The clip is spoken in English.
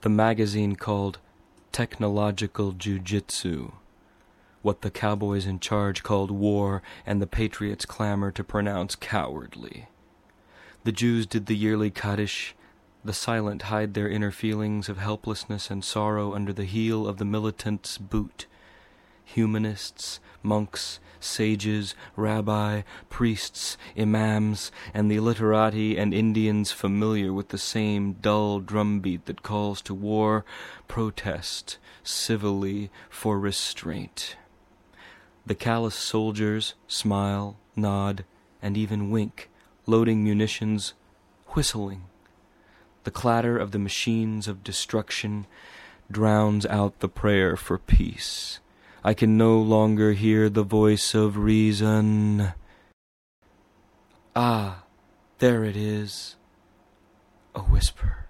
the magazine called Technological Jiu-Jitsu, what the cowboys in charge called war and the patriots clamor to pronounce cowardly. The Jews did the yearly Kaddish. The silent hide their inner feelings of helplessness and sorrow under the heel of the militant's boot. Humanists, monks, sages, rabbi, priests, imams, and the literati and Indians familiar with the same dull drumbeat that calls to war, protest civilly for restraint. The callous soldiers smile, nod, and even wink, loading munitions, whistling. The clatter of the machines of destruction drowns out the prayer for peace. I can no longer hear the voice of reason. Ah, there it is, a whisper.